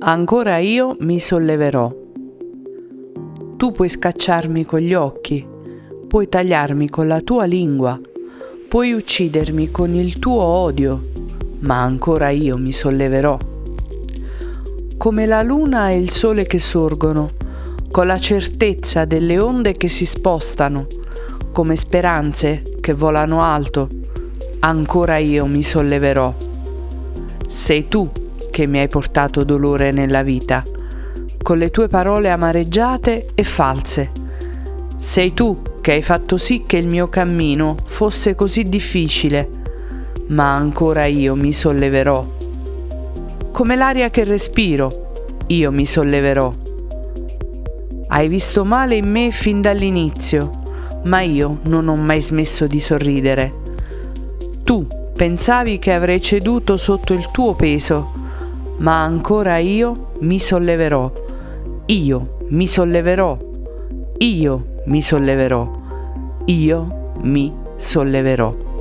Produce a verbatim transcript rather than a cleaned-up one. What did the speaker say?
Ancora io mi solleverò. Tu puoi scacciarmi con gli occhi, puoi tagliarmi con la tua lingua, puoi uccidermi con il tuo odio, ma ancora io mi solleverò. Come la luna e il sole che sorgono, con la certezza delle onde che si spostano, come speranze che volano alto, ancora io mi solleverò. Sei tu che mi hai portato dolore nella vita, con le tue parole amareggiate e false. Sei tu che hai fatto sì che il mio cammino fosse così difficile, ma ancora io mi solleverò. Come l'aria che respiro, io mi solleverò. Hai visto male in me fin dall'inizio, ma io non ho mai smesso di sorridere. Tu pensavi che avrei ceduto sotto il tuo peso, ma ancora io mi solleverò, io mi solleverò, io mi solleverò, io mi solleverò.